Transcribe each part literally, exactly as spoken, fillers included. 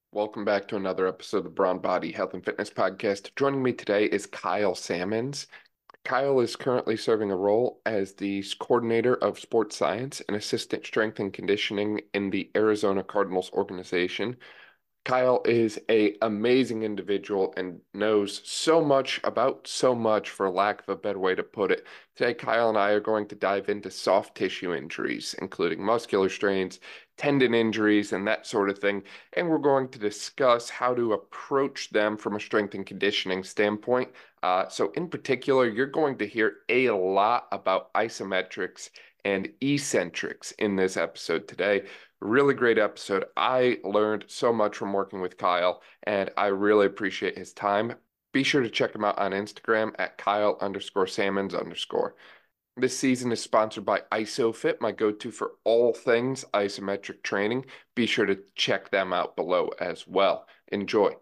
Welcome back to another episode of the Brown Body Health and Fitness Podcast. Joining me today is Kyle Salmons. Kyle is currently serving a role as the coordinator of sports science and assistant strength and conditioning in the Arizona Cardinals organization. Kyle is a amazing individual and knows so much about so much, for lack of a better way to put it. Today, Kyle and I are going to dive into soft tissue injuries, including muscular strains, tendon injuries, and that sort of thing. And we're going to discuss how to approach them from a strength and conditioning standpoint. Uh, so, in particular, you're going to hear a lot about isometrics and eccentrics in this episode today. Really great episode. I learned so much from working with Kyle, and I really appreciate his time. Be sure to check him out on Instagram at Kyle underscore Salmons underscore. This season is sponsored by ISOFIT, my go-to for all things isometric training. Be sure to check them out below as well. Enjoy.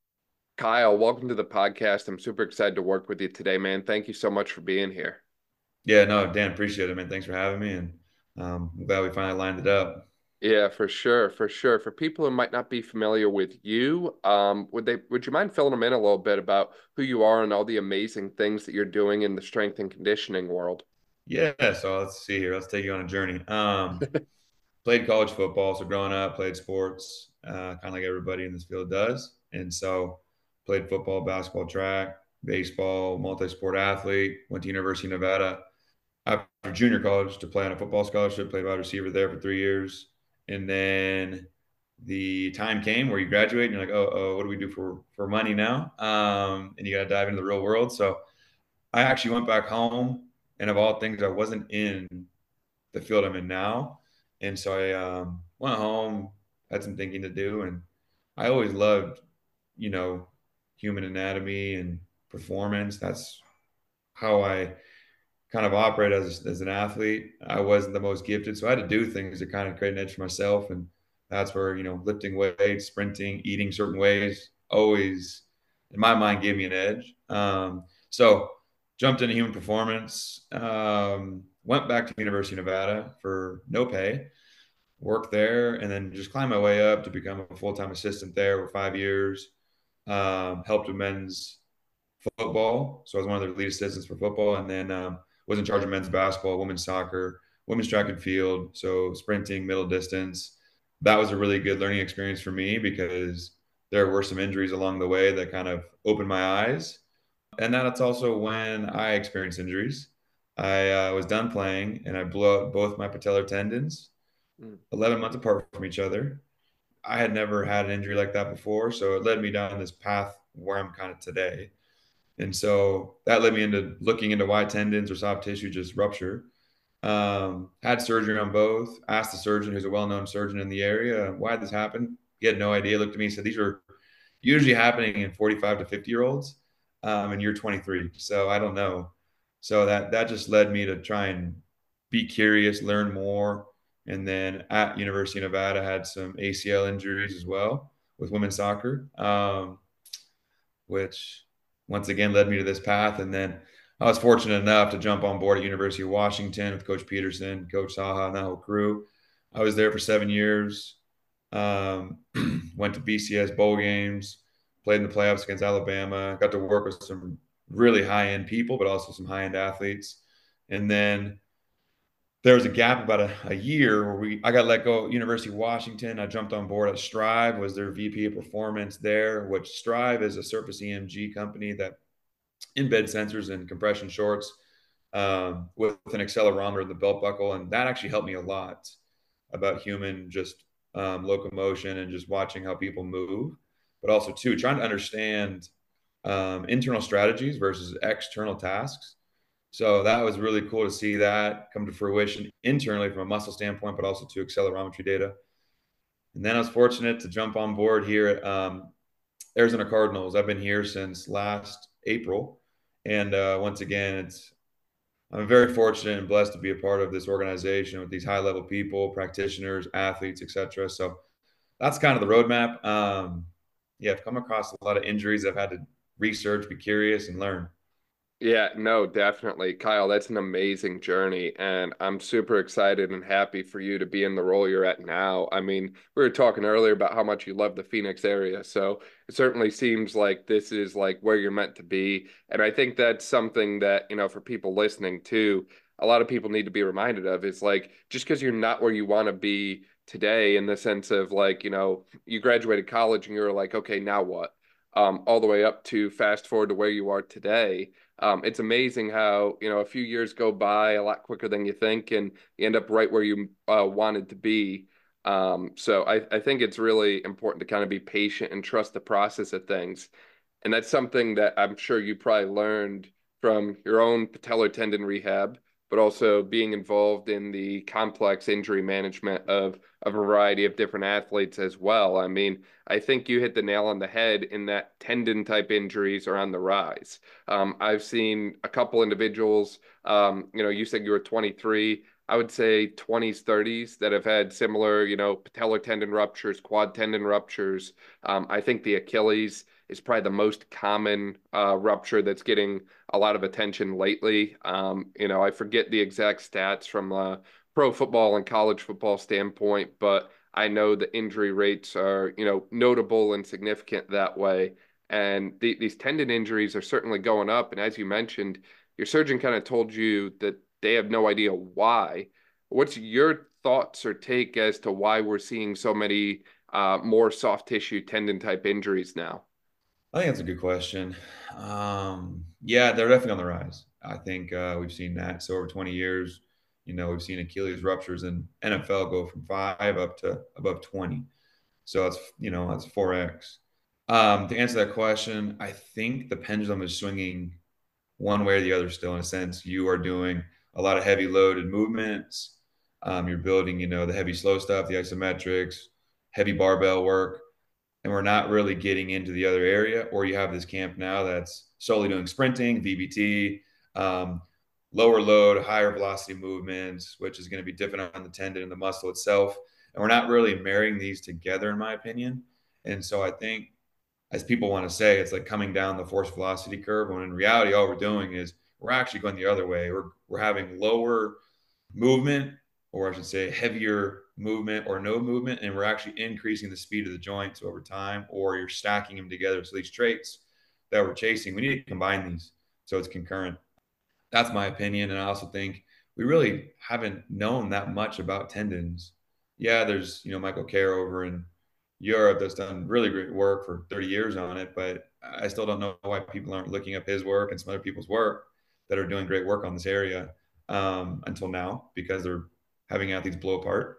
Kyle, welcome to the podcast. I'm super excited to work with you today, man. Thank you so much for being here. Yeah, no, Dan, appreciate it, man. Thanks for having me, and um, I'm glad we finally lined it up. Yeah, for sure, for sure. For people who might not be familiar with you, um, would they would you mind filling them in a little bit about who you are and all the amazing things that you're doing in the strength and conditioning world? Yeah, so let's see here. Let's take you on a journey. Um, played college football, so growing up, played sports, uh, kind of like everybody in this field does, and so played football, basketball, track, baseball, multi-sport athlete. Went to University of Nevada after junior college to play on a football scholarship. Played wide receiver there for three years, and then the time came where you graduate and you're like, oh, oh what do we do for for money now? Um, and you got to dive into the real world. So I actually went back home, and of all things, I wasn't in the field I'm in now, and so I um, went home, had some thinking to do, and I always loved, you know, human anatomy and performance. That's how I kind of operate as as an athlete. I wasn't the most gifted, so I had to do things to kind of create an edge for myself, and that's where you know lifting weights, sprinting, eating certain ways always, in my mind, gave me an edge. Um, so jumped into human performance. Um, went back to University of Nevada for no pay, worked there, and then just climbed my way up to become a full time assistant there for five years. Um, helped with men's football. So I was one of their lead assistants for football, and then um, was in charge of men's basketball, women's soccer, women's track and field. So sprinting, middle distance. That was a really good learning experience for me because there were some injuries along the way that kind of opened my eyes. And that's also when I experienced injuries. I uh, was done playing and I blew out both my patellar tendons, Mm. eleven months apart from each other. I had never had an injury like that before. So it led me down this path where I'm kind of today. And so that led me into looking into why tendons or soft tissue just rupture. Um, had surgery on both. Asked the surgeon, who's a well-known surgeon in the area, why did this happen. He had no idea. Looked at me and said, "These are usually happening in forty-five to fifty year olds, um, and you're twenty-three, so I don't know." So that that just led me to try and be curious, learn more. And then at University of Nevada, had some A C L injuries as well with women's soccer. Um, which once again led me to this path. And then I was fortunate enough to jump on board at University of Washington with Coach Peterson, Coach Saha, and that whole crew. I was there for seven years. Um, went to B C S bowl games, played in the playoffs against Alabama. Got to work with some really high end people, but also some high end athletes. And then there was a gap about a, a year where we I got let go at University of Washington. I jumped on board at Strive, was their V P of performance there, which Strive is a surface E M G company that embeds sensors and compression shorts um, with an accelerometer in the belt buckle. And that actually helped me a lot about human just um, locomotion and just watching how people move, but also too trying to understand um, internal strategies versus external tasks. So that was really cool to see that come to fruition internally from a muscle standpoint, but also to accelerometry data. And then I was fortunate to jump on board here at um, Arizona Cardinals. I've been here since last April, and uh, once again, it's I'm very fortunate and blessed to be a part of this organization with these high level people, practitioners, athletes, et cetera. So that's kind of the roadmap. Um, yeah, I've come across a lot of injuries. I've had to research, be curious, and learn. Yeah, no, definitely. Kyle, that's an amazing journey. And I'm super excited and happy for you to be in the role you're at now. I mean, we were talking earlier about how much you love the Phoenix area. So it certainly seems like this is like where you're meant to be. And I think that's something that, you know, for people listening too, a lot of people need to be reminded of is like just because you're not where you want to be today, in the sense of like, you know, you graduated college and you're like, okay, now what? Um, all the way up to fast forward to where you are today. Um, it's amazing how, you know, a few years go by a lot quicker than you think, and you end up right where you uh, wanted to be. Um, so I, I think it's really important to kind of be patient and trust the process of things. And that's something that I'm sure you probably learned from your own patellar tendon rehab, but also being involved in the complex injury management of a variety of different athletes as well. I mean, I think you hit the nail on the head in that tendon type injuries are on the rise. Um, I've seen a couple individuals, um, you know, you said you were twenty-three. I would say twenties, thirties that have had similar, you know, patellar tendon ruptures, quad tendon ruptures. Um, I think the Achilles is probably the most common uh, rupture that's getting a lot of attention lately. Um, you know, I forget the exact stats from a pro football and college football standpoint, but I know the injury rates are, you know, notable and significant that way. And the, these tendon injuries are certainly going up. And as you mentioned, your surgeon kind of told you that they have no idea why. What's your thoughts or take as to why we're seeing so many uh, more soft tissue tendon type injuries now? I think that's a good question. Um, yeah, they're definitely on the rise. I think uh, we've seen that. So over twenty years, you know, we've seen Achilles ruptures in N F L go from five up to above twenty. So that's, you know, that's four X. Um, to answer that question, I think the pendulum is swinging one way or the other still, in a sense. You are doing a lot of heavy loaded movements. Um, you're building, you know, the heavy slow stuff, the isometrics, heavy barbell work, and we're not really getting into the other area. Or you have this camp now that's solely doing sprinting, V B T, um, lower load, higher velocity movements, which is going to be different on the tendon and the muscle itself. And we're not really marrying these together, in my opinion. And so I think, as people want to say, it's like coming down the force velocity curve. When in reality, all we're doing is we're actually going the other way. We're, we're having lower movement, or I should say heavier movement or no movement, and we're actually increasing the speed of the joints over time, or you're stacking them together. So these traits that we're chasing, we need to combine these so it's concurrent. That's my opinion. And I also think we really haven't known that much about tendons. Yeah, there's, you know, Michael Kerr over in Europe that's done really great work for thirty years on it, but I still don't know why people aren't looking up his work and some other people's work that are doing great work on this area um, until now, because they're having athletes blow apart.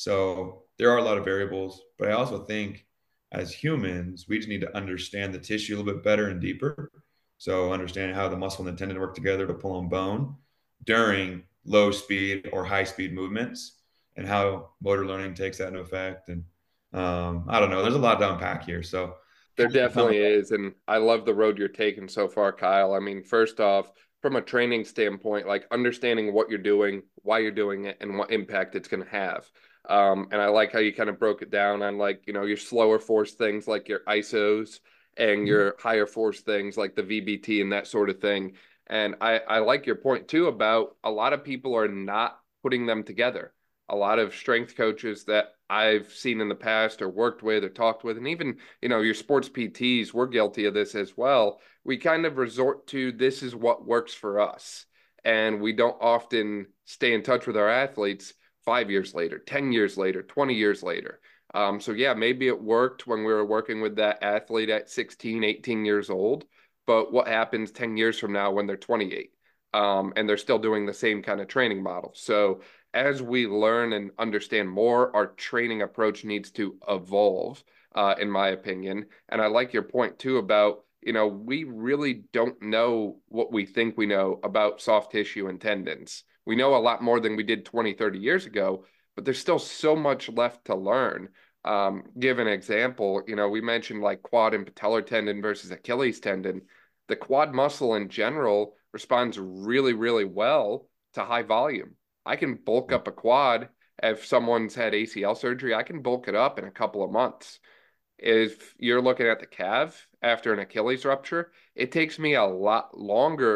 So there are a lot of variables, but I also think as humans, we just need to understand the tissue a little bit better and deeper. So understanding how the muscle and the tendon work together to pull on bone during low speed or high speed movements, and how motor learning takes that into effect. And um, I don't know. There's a lot to unpack here. So There kind of coming. definitely is, and I love the road you're taking so far, Kyle. I mean, first off, from a training standpoint, like understanding what you're doing, why you're doing it, and what impact it's going to have. Um, and I like how you kind of broke it down on like, you know, your slower force things like your I S Os and your higher force things like the V B T and that sort of thing. And I, I like your point too about a lot of people are not putting them together. A lot of strength coaches that I've seen in the past or worked with or talked with, and even you know, your sports P Ts, we're guilty of this as well. We kind of resort to this is what works for us. And we don't often stay in touch with our athletes five years later, ten years later, twenty years later. Um, so, yeah, maybe it worked when we were working with that athlete at sixteen, eighteen years old. But what happens ten years from now when they're twenty-eight um, and they're still doing the same kind of training model? So, as we learn and understand more, our training approach needs to evolve uh, in my opinion. And I like your point too about, you know, we really don't know what we think we know about soft tissue and tendons. We know a lot more than we did twenty, thirty years ago, but there's still so much left to learn. Um, give an example, you know, we mentioned like quad and patellar tendon versus Achilles tendon. The quad muscle in general responds really, really well to high volume. I can bulk up a quad if someone's had A C L surgery, I can bulk it up in a couple of months. If you're looking at the calf after an Achilles rupture, it takes me a lot longer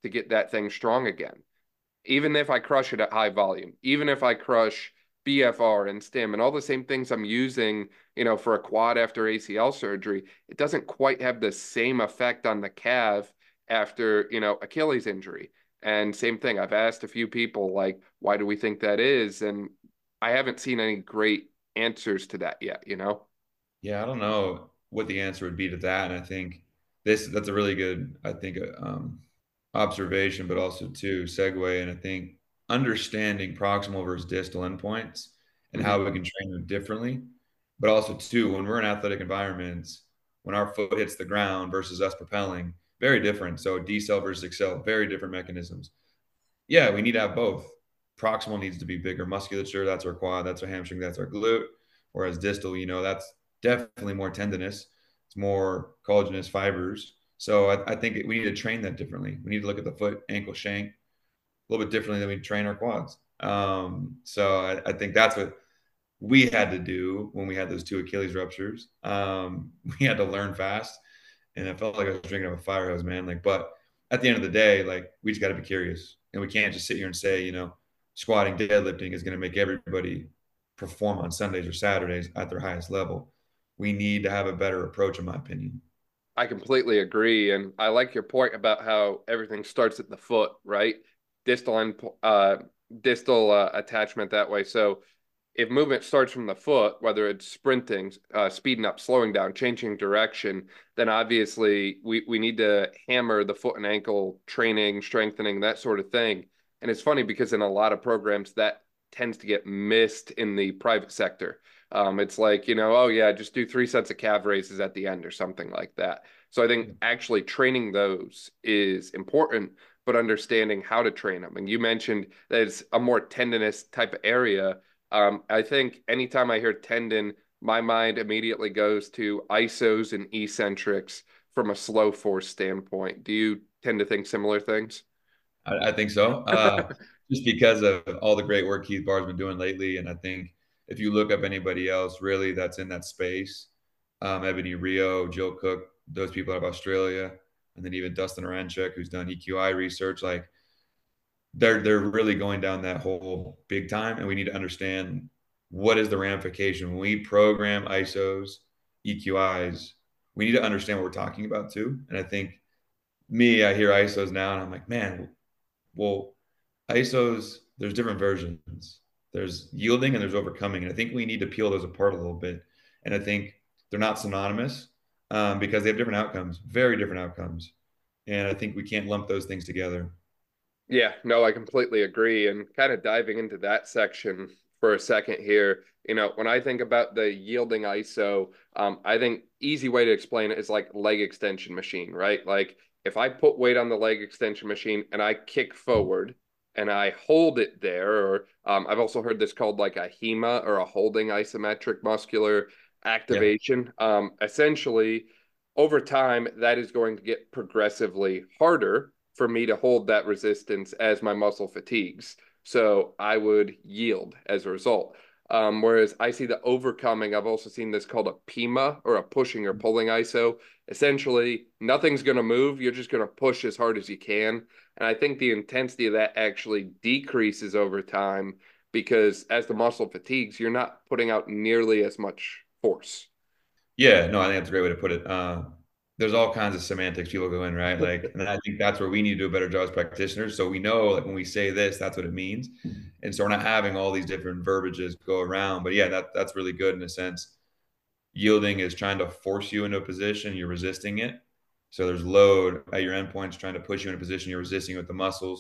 to get that thing strong again. Even if I crush it at high volume, even if I crush B F R and stim and all the same things I'm using, you know, for a quad after A C L surgery, it doesn't quite have the same effect on the calf after, you know, Achilles injury. And same thing, I've asked a few people, like, why do we think that is? And I haven't seen any great answers to that yet, you know? Yeah, I don't know what the answer would be to that. And I think this that's a really good, I think, uh, um, observation, but also too segue. And I think understanding proximal versus distal endpoints and Mhm. how we can train them differently, but also too when we're in athletic environments, when our foot hits the ground versus us propelling, very different. So decel versus accel, very different mechanisms. Yeah, we need to have both. Proximal needs to be bigger musculature. That's our quad, that's our hamstring, that's our glute. Whereas distal, you know, that's definitely more tendinous. It's more collagenous fibers. So I, I think we need to train that differently. We need to look at the foot, ankle, shank a little bit differently than we train our quads. Um, so I, I think that's what we had to do when we had those two Achilles ruptures. Um, we had to learn fast, and I felt like I was drinking up a fire hose, man. Like, but at the end of the day, like we just got to be curious, and we can't just sit here and say, you know, squatting, deadlifting is going to make everybody perform on Sundays or Saturdays at their highest level. We need to have a better approach, in my opinion. I completely agree. And I like your point about how everything starts at the foot, right? Distal and uh, distal uh, attachment that way. So if movement starts from the foot, whether it's sprinting, uh, speeding up, slowing down, changing direction, then obviously we, we need to hammer the foot and ankle training, strengthening, that sort of thing. And it's funny because in a lot of programs that tends to get missed in the private sector. Um, it's like, you know, oh yeah, just do three sets of calf raises at the end or something like that. So I think actually training those is important, but understanding how to train them. And you mentioned that it's a more tendinous type of area. um, I think anytime I hear tendon, my mind immediately goes to isos and eccentrics from a slow force standpoint. Do you tend to think similar things? I, I think so. Uh, just because of all the great work Keith Barr's been doing lately, and I think if you look up anybody else really that's in that space, um, Ebony Rio, Jill Cook, those people out of Australia, and then even Dustin Aranchek, who's done E Q I research, like they're they're really going down that hole big time, and we need to understand what is the ramification when we program I S Os, E Q Is. We need to understand what we're talking about too. And I think me, I hear I S Os now, and I'm like, man, well, I S Os, there's different versions. There's yielding and there's overcoming. And I think we need to peel those apart a little bit. And I think they're not synonymous um, because they have different outcomes, very different outcomes. And I think we can't lump those things together. Yeah, no, I completely agree. And kind of diving into that section for a second here, you know, when I think about the yielding I S O, um, I think easy way to explain it is like leg extension machine, right? Like if I put weight on the leg extension machine and I kick forward and I hold it there, or um, I've also heard this called like a HEMA or a holding isometric muscular Yeah. activation. Um, essentially, over time, that is going to get progressively harder for me to hold that resistance as my muscle fatigues. So I would yield as a result. Um, whereas I see the overcoming, I've also seen this called a PIMA or a pushing or pulling I S O. Essentially, nothing's going to move. You're just going to push as hard as you can. And I think the intensity of that actually decreases over time because as the muscle fatigues, you're not putting out nearly as much force. Yeah, no, I think that's a great way to put it. Uh, there's all kinds of semantics people go in, right? Like, and I think that's where we need to do a better job as practitioners. So we know, like, when we say this, that's what it means, and so we're not having all these different verbiages go around. But yeah, that that's really good in a sense. Yielding is trying to force you into a position, you're resisting it. So there's load at your endpoints trying to push you in a position, you're resisting it with the muscles.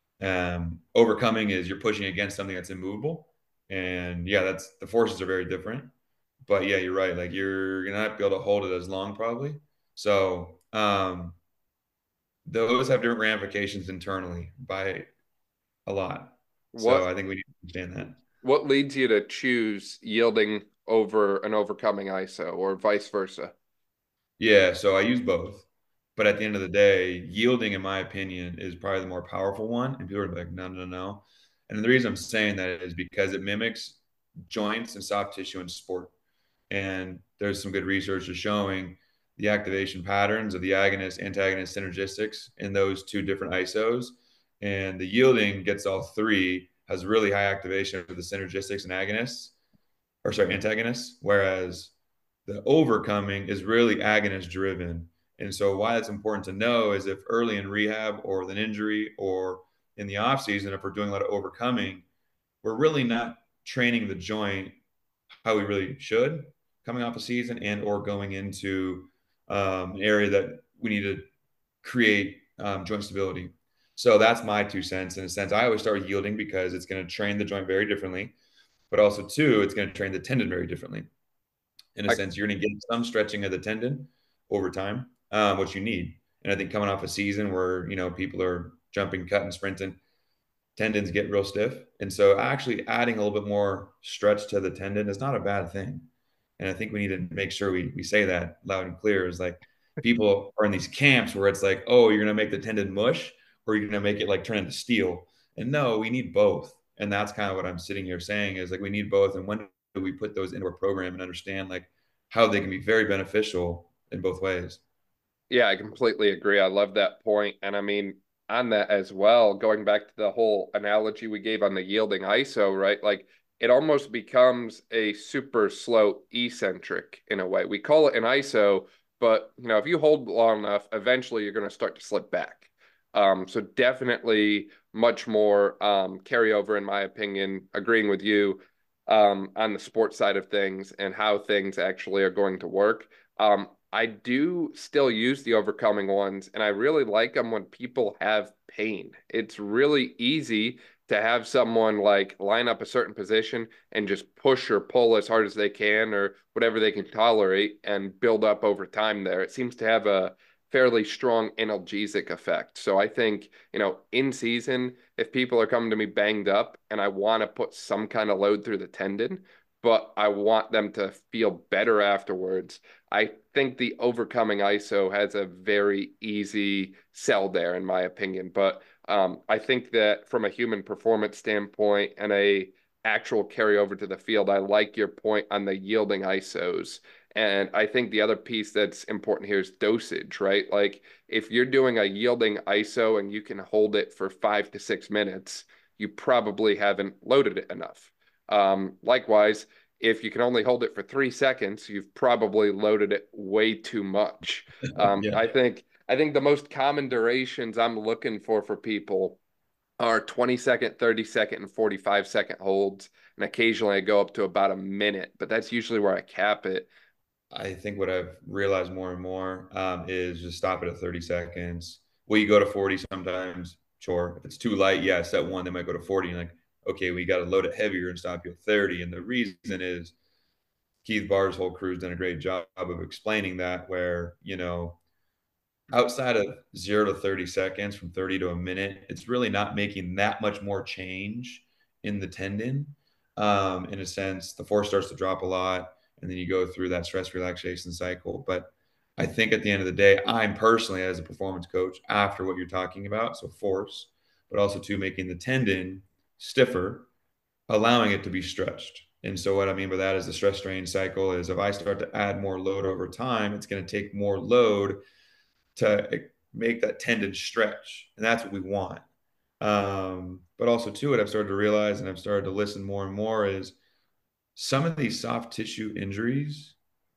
Um, overcoming is you're pushing against something that's immovable, and yeah, that's the forces are very different. But yeah, you're right. Like you're gonna not be able to hold it as long probably. So um, those have different ramifications internally by a lot. So What I think we need to understand that. what leads you to choose yielding over an overcoming I S O or vice versa? Yeah, so I use both. But at the end of the day, yielding, in my opinion, is probably the more powerful one. And people are like, no, no, no. And the reason I'm saying that is because it mimics joints and soft tissue in sport. And there's some good research showing the activation patterns of the agonist, antagonist, synergistics in those two different I S Os. And the yielding gets all three, has really high activation of the synergistics and agonists, or sorry, antagonists, whereas the overcoming is really agonist driven. And so why it's important to know is if early in rehab or with an injury or in the off season, if we're doing a lot of overcoming, we're really not training the joint how we really should coming off a season and or going into um, an area that we need to create um, joint stability. So that's my two cents. In a sense, I always start with yielding because it's going to train the joint very differently, but also two, it's going to train the tendon very differently. In a I, sense, you're going to get some stretching of the tendon over time, um, which you need. And I think coming off a season where you know people are jumping, cutting, sprinting, tendons get real stiff. And so actually adding a little bit more stretch to the tendon is not a bad thing. And I think we need to make sure we, we say that loud and clear is like people are in these camps where it's like, oh, you're going to make the tendon mush or you're going to make it like turn into steel. And no, we need both. And that's kind of what I'm sitting here saying is like, we need both. And when do we put those into a program and understand like how they can be very beneficial in both ways? yeah, I completely agree. I love that point. And I mean, on that as well, going back to the whole analogy we gave on the yielding I S O, right? Like it almost becomes a super slow eccentric in a way. We call it an I S O, but you know, if you hold long enough, eventually you're going to start to slip back. Um, so definitely much more um, carryover, in my opinion, agreeing with you um, on the sports side of things and how things actually are going to work. Um, I do still use the overcoming ones, and I really like them when people have pain. It's really easy to have someone like line up a certain position and just push or pull as hard as they can or whatever they can tolerate and build up over time there. It seems to have a fairly strong analgesic effect. So I think, you know, in season, if people are coming to me banged up and I want to put some kind of load through the tendon, but I want them to feel better afterwards, I think the overcoming I S O has a very easy sell there, in my opinion. But um, I think that from a human performance standpoint and a actual carryover to the field, I like your point on the yielding I S Os. And I think the other piece that's important here is dosage, right? Like if you're doing a yielding I S O and you can hold it for five to six minutes, you probably haven't loaded it enough. Um, likewise, if you can only hold it for three seconds, you've probably loaded it way too much. Um, Yeah. I think I think the most common durations I'm looking for for people are twenty second, thirty second, and forty-five second holds. And occasionally I go up to about a minute, but that's usually where I cap it. I think what I've realized more and more um, is just stop it at thirty seconds. Will you go to forty sometimes? Sure. If it's too light, yeah, set one, they might go to forty. And like, okay, we got to load it heavier and stop you at thirty. And the reason is Keith Barr's whole crew's done a great job of explaining that, where, you know, outside of zero to thirty seconds, from thirty to a minute, it's really not making that much more change in the tendon. Um, in a sense, the force starts to drop a lot, and then you go through that stress relaxation cycle. But I think at the end of the day, I'm personally, as a performance coach, after what you're talking about, so force, but also to making the tendon stiffer, allowing it to be stretched. And so what I mean by that is the stress strain cycle is if I start to add more load over time, it's going to take more load to make that tendon stretch. And that's what we want. Um, but also too, what I've started to realize and I've started to listen more and more is some of these soft tissue injuries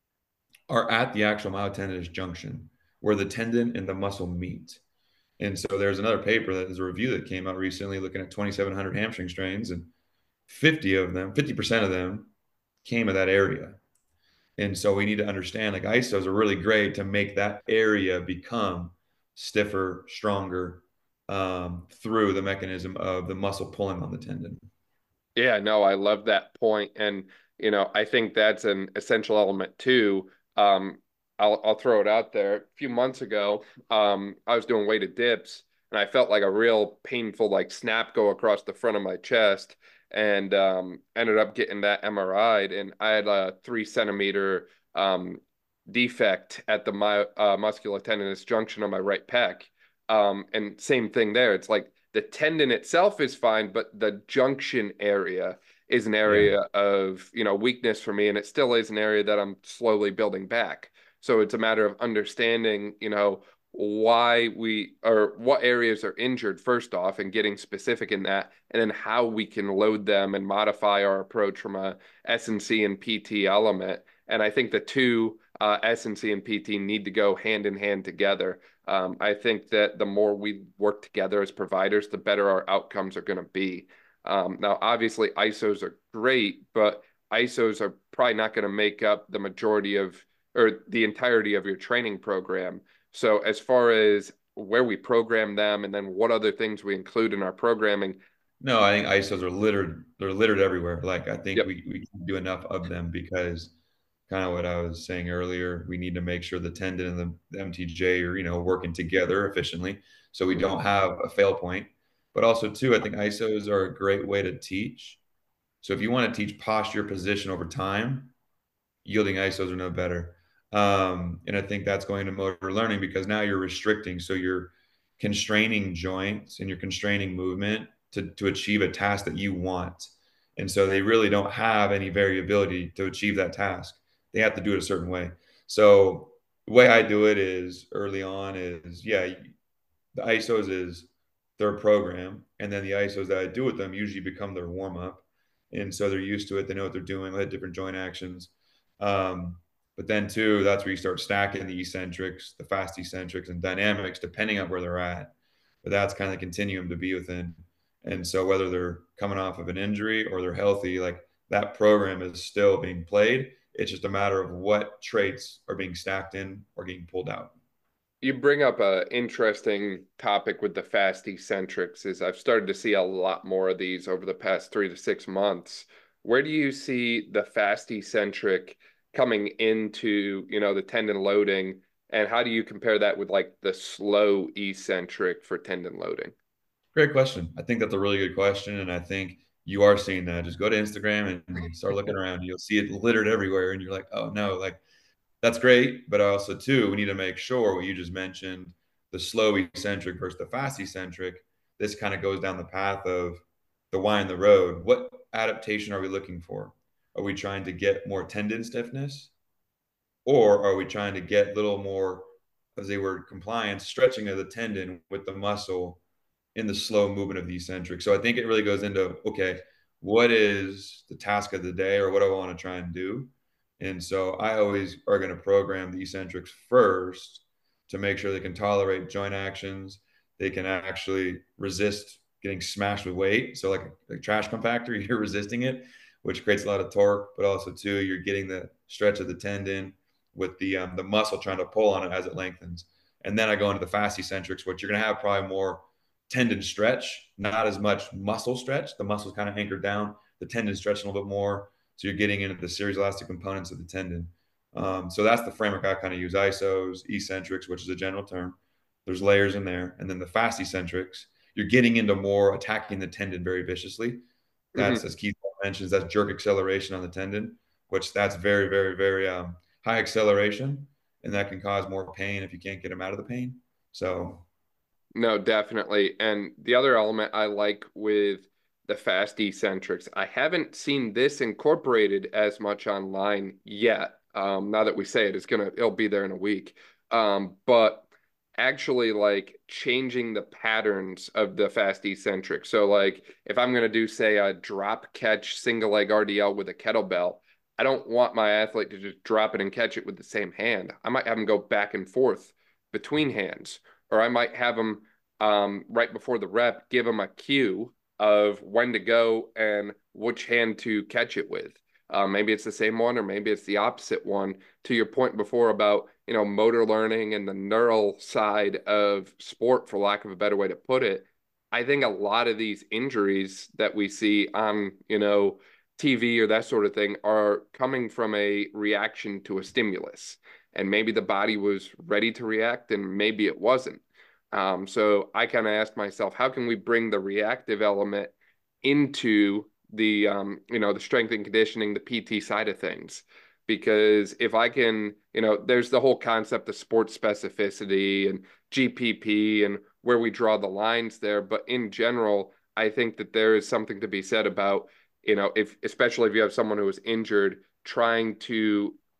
are at the actual myotendinous junction where the tendon and the muscle meet. And so there's another paper that is a review that came out recently looking at twenty-seven hundred hamstring strains, and fifty of them, fifty percent of them came of that area. And so we need to understand like I S Os are really great to make that area become stiffer, stronger um, through the mechanism of the muscle pulling on the tendon. Yeah, no, I love that point. And, you know, I think that's an essential element too. Um, I'll I'll throw it out there. A few months ago, um, I was doing weighted dips and I felt like a real painful like snap go across the front of my chest and um ended up getting that M R I'd and I had a three centimeter um defect at the my uh, musculotendinous junction on my right pec. Um, and same thing there. It's like the tendon itself is fine, but the junction area is an Yeah. area of, you know, weakness for me, and it still is an area that I'm slowly building back. So it's a matter of understanding, you know, why we or what areas are injured first off and getting specific in that, and then how we can load them and modify our approach from a S and C and P T element. And I think the two, uh, S and C and P T, need to go hand in hand together. Um, I think that the more we work together as providers, the better our outcomes are going to be. Um, now, obviously, I S Os are great, but I S Os are probably not going to make up the majority of or the entirety of your training program. So as far as where we program them and then what other things we include in our programming. No, I think I S Os are littered. They're littered everywhere. Like I think Yep. we we can do enough of them because kind of what I was saying earlier. We need to make sure the tendon and the, the M T J are you know working together efficiently, so we don't have a fail point. But also too, I think I S Os are a great way to teach. So if you want to teach posture position over time, yielding I S Os are no better. Um, and I think that's going to motor learning because now you're restricting. So you're constraining joints and you're constraining movement to, to achieve a task that you want. And so they really don't have any variability to achieve that task. They have to do it a certain way. So the way I do it is early on is, yeah, the I S Os is their program. And then the I S Os that I do with them usually become their warm up. And so they're used to it. They know what they're doing. They have different joint actions. Um, but then too, that's where you start stacking the eccentrics, the fast eccentrics, and dynamics, depending on where they're at. But that's kind of the continuum to be within. And so whether they're coming off of an injury or they're healthy, like that program is still being played. It's just a matter of what traits are being stacked in or getting pulled out. You bring up a interesting topic with the fast eccentrics. Is I've started to see a lot more of these over the past three to six months. Where do you see the fast eccentric coming into, you know, the tendon loading, and how do you compare that with like the slow eccentric for tendon loading? Great question. I think that's a really good question. And I think you are seeing that. Just go to Instagram and start looking around. You'll see it littered everywhere. And you're like, oh no, like that's great. But also, too, we need to make sure what you just mentioned, the slow eccentric versus the fast eccentric, this kind of goes down the path of the why in the road. What adaptation are we looking for? Are we trying to get more tendon stiffness? Or are we trying to get a little more, as they were, compliance, stretching of the tendon with the muscle in the slow movement of the eccentric? So I think it really goes into, okay, what is the task of the day or what do I want to try and do? And so I always are going to program the eccentrics first to make sure they can tolerate joint actions. They can actually resist getting smashed with weight. So like a, a trash compactor, you're resisting it, which creates a lot of torque, but also too, you're getting the stretch of the tendon with the um, the muscle trying to pull on it as it lengthens. And then I go into the fast eccentrics, which you're going to have probably more tendon stretch, not as much muscle stretch. The muscle's kind of anchored down. The tendon stretching a little bit more. So you're getting into the series elastic components of the tendon. Um, so that's the framework I kind of use: I S Os, eccentrics, which is a general term. There's layers in there. And then the fast eccentrics, you're getting into more attacking the tendon very viciously. That's, Mm-hmm. as Keith mentions, that's jerk acceleration on the tendon, which that's very, very, very um, high acceleration. And that can cause more pain if you can't get them out of the pain. So No, definitely. And the other element I like with the fast eccentrics, I haven't seen this incorporated as much online yet. Um, now that we say it, it's gonna it'll be there in a week. Um, but actually like changing the patterns of the fast eccentric. So like if I'm gonna do say a drop catch single leg R D L with a kettlebell, I don't want my athlete to just drop it and catch it with the same hand. I might have them go back and forth between hands, or I might have them um, right before the rep, give them a cue of when to go and which hand to catch it with. Uh, maybe it's the same one, or maybe it's the opposite one. To your point before about, you know, motor learning and the neural side of sport, for lack of a better way to put it, I think a lot of these injuries that we see on, you know, T V or that sort of thing are coming from a reaction to a stimulus. And maybe the body was ready to react and maybe it wasn't. Um, so I kind of asked myself, how can we bring the reactive element into the um, you know, the strength and conditioning, the P T side of things? Because if I can, you know, there's the whole concept of sports specificity and G P P and where we draw the lines there. But in general, I think that there is something to be said about, you know, if especially if you have someone who is injured, trying to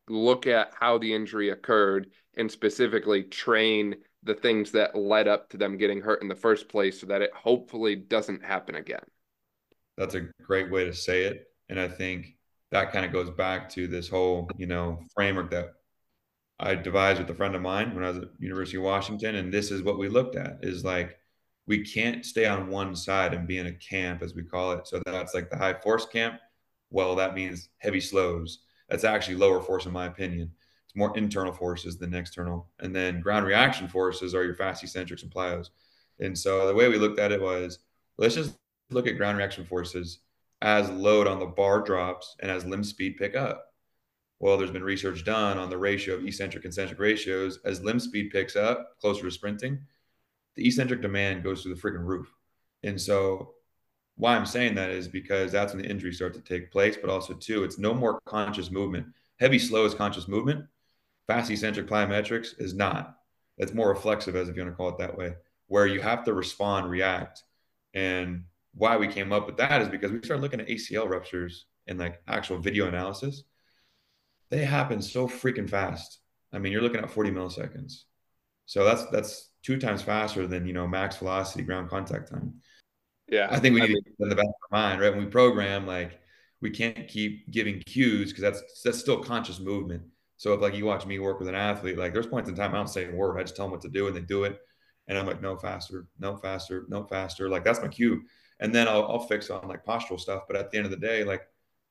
look at how the injury occurred and specifically train the things that led up to them getting hurt in the first place so that it hopefully doesn't happen again. That's a great way to say it. And I think that kind of goes back to this whole, you know, framework that I devised with a friend of mine when I was at University of Washington. And this is what we looked at is like, we can't stay on one side and be in a camp, as we call it. So that's like the high force camp. Well, that means heavy slows. That's actually lower force, in my opinion. It's more internal forces than external. And then ground reaction forces are your fast eccentrics and plyos. And so the way we looked at it was, let's just look at ground reaction forces as load on the bar drops and as limb speed pick up. Well, there's been research done on the ratio of eccentric and centric ratios. As limb speed picks up closer to sprinting, the eccentric demand goes through the freaking roof. And so why I'm saying that is because that's when the injuries start to take place, but also too, it's no more conscious movement. Heavy slow is conscious movement. Fast eccentric plyometrics is not. That's more reflexive, as if you want to call it that way, where you have to respond, react. And why we came up with that is because we started looking at A C L ruptures and like actual video analysis. They happen so freaking fast. I mean, you're looking at forty milliseconds. So that's that's two times faster than, you know, max velocity ground contact time. Yeah. I think we I need to mean, keep that in the back of our mind, right? When we program, like we can't keep giving cues because that's that's still conscious movement. So if like you watch me work with an athlete, like there's points in time I don't say a word. I just tell them what to do and they do it. And I'm like, no faster, no faster, no faster. Like that's my cue. And then I'll, I'll fix on like postural stuff. But at the end of the day, like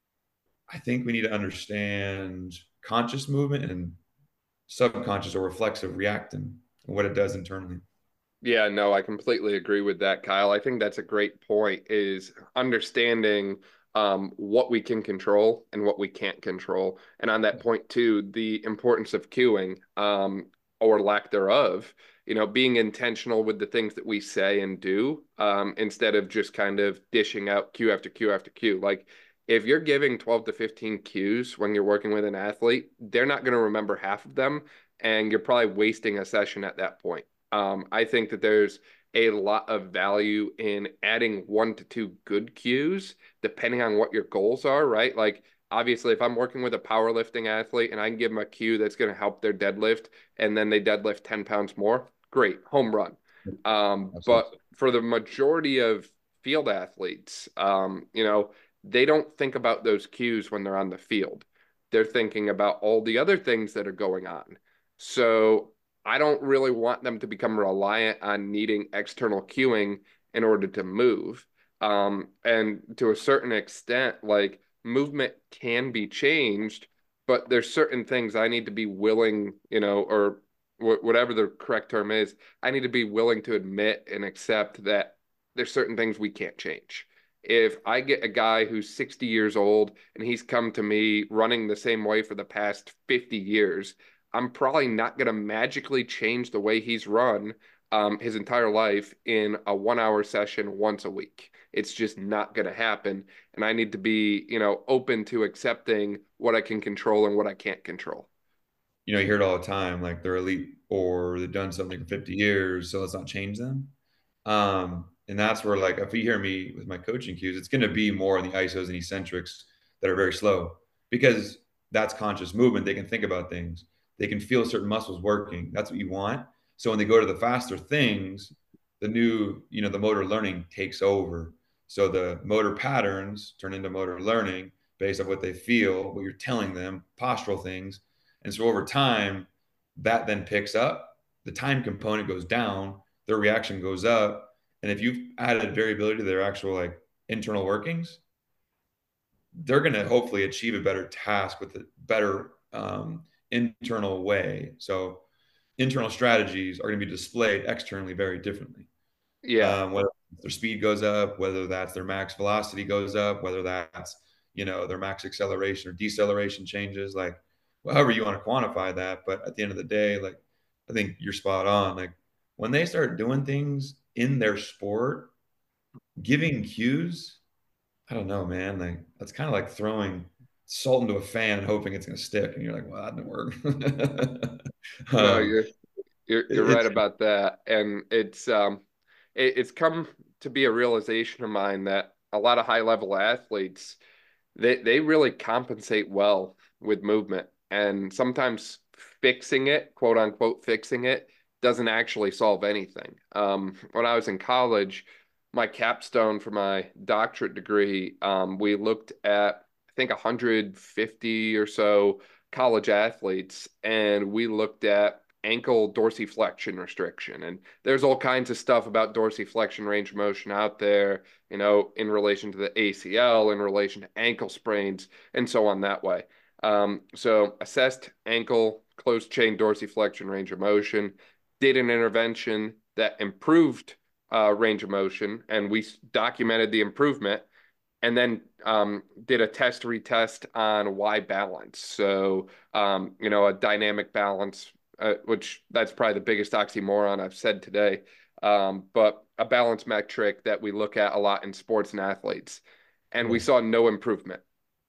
I think we need to understand conscious movement and subconscious or reflexive reacting and what it does internally. Yeah, no, I completely agree with that, Kyle. I think that's a great point is understanding um, what we can control and what we can't control. And on that point too, the importance of cueing um, or lack thereof, you know, being intentional with the things that we say and do um, instead of just kind of dishing out cue after cue after cue. Like if you're giving twelve to fifteen cues when you're working with an athlete, they're not going to remember half of them, and you're probably wasting a session at that point. Um, I think that there's a lot of value in adding one to two good cues, depending on what your goals are, right? Like, obviously, if I'm working with a powerlifting athlete and I can give them a cue that's going to help their deadlift and then they deadlift ten pounds more, great, home run. Um, but Absolutely. for the majority of field athletes, um, you know, they don't think about those cues when they're on the field. They're thinking about all the other things that are going on. So I don't really want them to become reliant on needing external cueing in order to move. Um, and to a certain extent, like movement can be changed, but there's certain things I need to be willing, you know, or wh- whatever the correct term is, I need to be willing to admit and accept that there's certain things we can't change. If I get a guy who's sixty years old and he's come to me running the same way for the past fifty years, I'm probably not going to magically change the way he's run um, his entire life in a one hour session once a week. It's just not going to happen. And I need to be, you know, open to accepting what I can control and what I can't control. You know, you hear it all the time, like they're elite or they've done something for fifty years, so let's not change them. Um, and that's where, like, if you hear me with my coaching cues, it's going to be more on the I S Os and eccentrics that are very slow because that's conscious movement. They can think about things, they can feel certain muscles working. That's what you want. So when they go to the faster things, the new, you know, the motor learning takes over. So the motor patterns turn into motor learning based on what they feel, what you're telling them, postural things. And so over time, that then picks up. The time component goes down, their reaction goes up. And if you've added variability to their actual like internal workings, they're going to hopefully achieve a better task with a better um, internal way. So internal strategies are going to be displayed externally very differently. Yeah. Um, whether their speed goes up, whether that's their max velocity goes up, whether that's, you know, their max acceleration or deceleration changes, like well, however you want to quantify that. But at the end of the day, like I think you're spot on. Like when they start doing things in their sport, giving cues, I don't know, man. Like that's kind of like throwing salt into a fan and hoping it's gonna stick. And you're like, well, that didn't work. No, um, you're you're you're it, right it's about that. And it's um it, it's come to be a realization of mine that a lot of high level athletes they they really compensate well with movement. And sometimes fixing it, quote unquote, fixing it doesn't actually solve anything. Um, when I was in college, my capstone for my doctorate degree, um, we looked at, I think, one hundred fifty or so college athletes, and we looked at ankle dorsiflexion restriction. And there's all kinds of stuff about dorsiflexion range of motion out there, you know, in relation to the A C L, in relation to ankle sprains, and so on that way. Um, so assessed ankle closed chain dorsiflexion range of motion, did an intervention that improved uh, range of motion, and we documented the improvement, and then um, did a test retest on Y balance. So, um, you know, a dynamic balance, uh, which that's probably the biggest oxymoron I've said today, um, but a balance metric that we look at a lot in sports and athletes. And we Yeah. saw no improvement.